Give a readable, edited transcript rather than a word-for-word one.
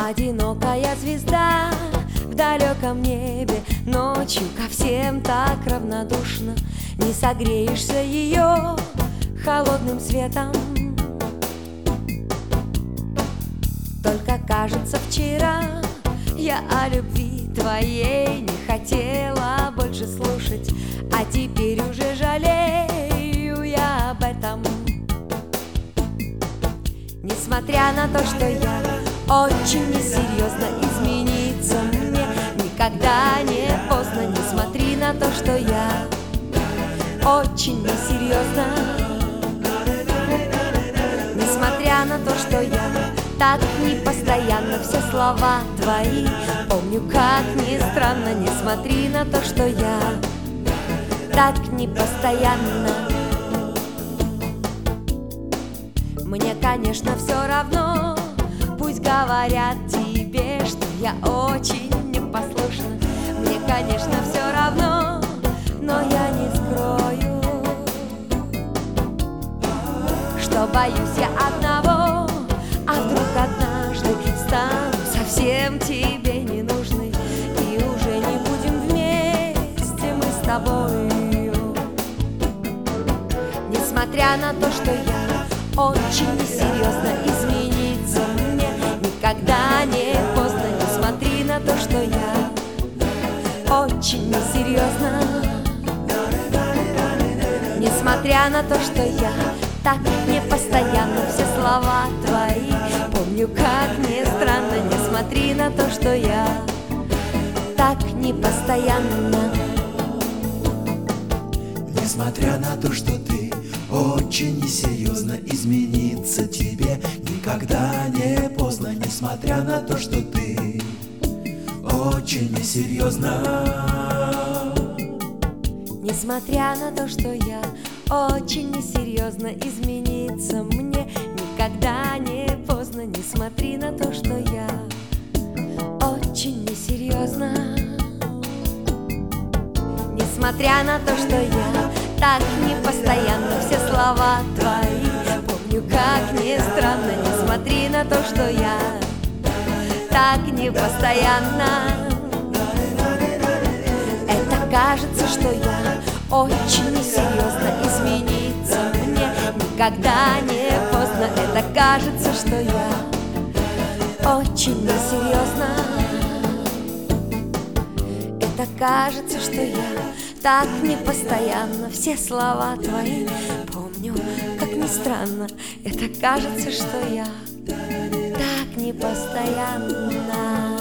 Одинокая звезда в далеком небе, ночью ко всем так равнодушна. Не согреешься ее холодным светом. Только кажется, вчера я о любви твоей не хотела больше слушать, а теперь уже жалею я об этом. Несмотря на то, что я очень несерьезно, измениться мне никогда не поздно. Не смотри на то, что я очень несерьезно. Несмотря на то, что я так непостоянно, все слова твои помню, как ни странно. Не смотри на то, что я так непостоянно. Мне, конечно, все равно, пусть говорят тебе, что я очень непослушна. Мне, конечно, все равно, но я не скрою, что боюсь я одного. А вдруг однажды стану совсем тебе не нужной, и уже не будем вместе мы с тобою. Несмотря на то, что я очень несерьезно, измениться мне никогда не поздно. Не смотри на то, что я очень несерьезно. Несмотря на то, что я так непостоянно, все слова твои помню, как ни странно. Не смотри на то, что я так непостоянно. Несмотря на то, что ты очень несерьезно, измениться тебе никогда не поздно. Несмотря на то, что ты очень несерьезно. Несмотря на то, что я очень несерьезно, измениться мне никогда не поздно. Не смотри на то, что я очень несерьезно. Несмотря на то, что я так непостоянно, все слова твои помню, как ни странно. Не смотри на то, что я так непостоянно. Это кажется, что я очень несерьезно, измениться мне никогда не поздно. Это кажется, что я очень несерьезно. Это кажется, что я так непостоянно, все слова твои помню, как ни странно. Это кажется, что я так непостоянно.